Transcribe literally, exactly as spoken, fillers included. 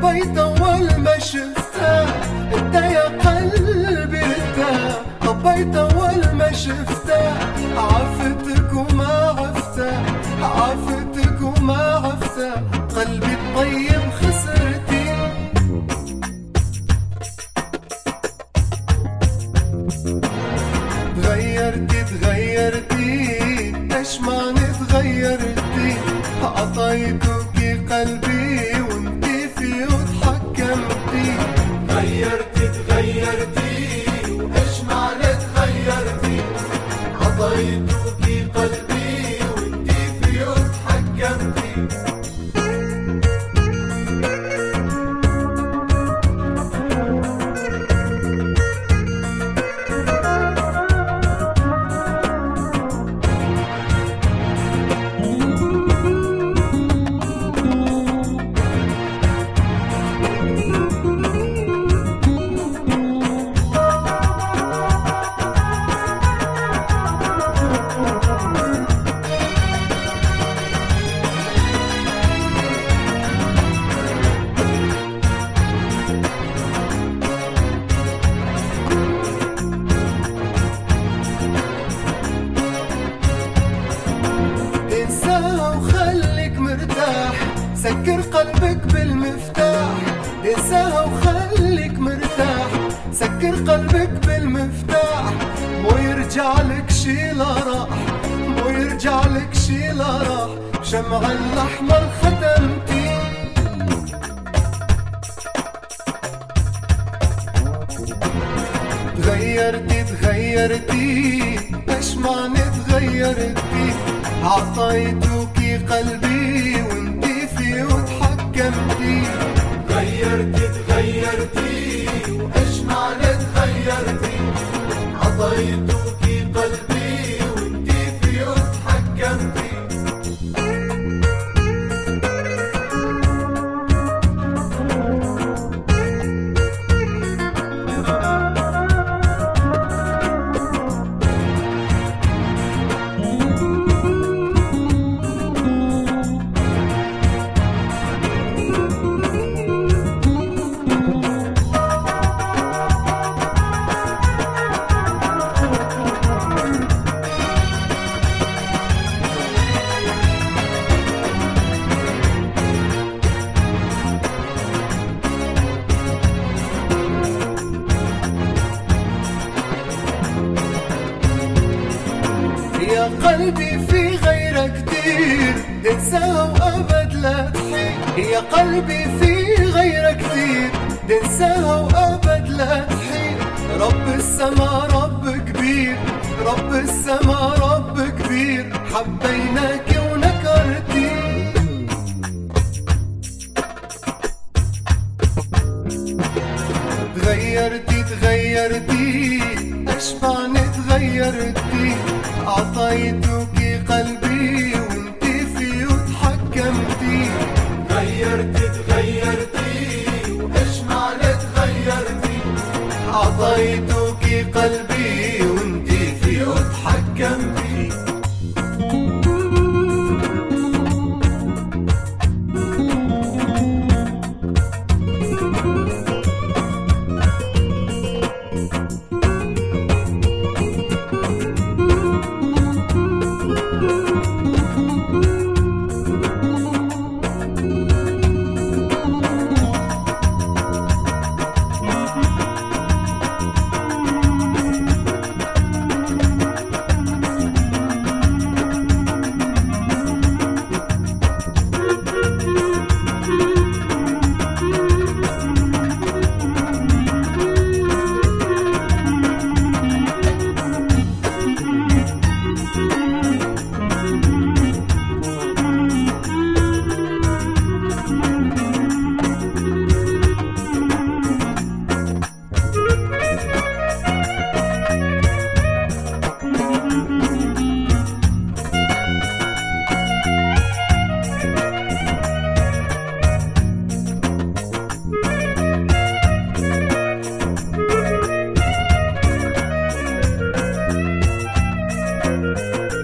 حبيت أول ما شفتها، انت يا قلبي ارتاح. حبيت أول ما شفتها، عفتك وما عفتها، عفتك وما عفتها. قلبي الطيب خسرتي، تغيرتي تغيرتي ايش معنى تغيرتي؟ عطيتك قلبي وانتي فيه وتحكمتي. غيرتي تغيرتي وايش معنى تغيرتي؟ عطيتك قلبي وانتي فيه وتحكمتي. سكر قلبك بالمفتاح، انساها وخليك مرتاح. سكر قلبك بالمفتاح، مو يرجع لك شي لا راح، مو يرجع لك شي لا راح. شمع الأحمر ختمتي، تغيرتي تغيرتي ايش معنى تغيرتي؟ عطيتوكي قلبي وانتي فيه وتحكمتي. غيرتي تغيرتي وايش معنى تغيرتي؟ عطيتوكي قلبي وانتي فيه وتحكمتي. يا قلبي في غيرك كتير، انساها وابد لا تحيد. يا قلبي في غيرك كتير، انساها وابد لا تحيد. رب السما رب كبير، رب السما رب كبير. حبيناك ونكرتي، تغيرتي تغيرتي ايش معنى تغيرتي؟ عطيتوكي قلبي وانتي فيه وتحكمتي. غيرتي تغيرتي وايش معنى تغيرتي؟ عطيتوكي قلبي وانتي فيه وتحكمتي. Thank you.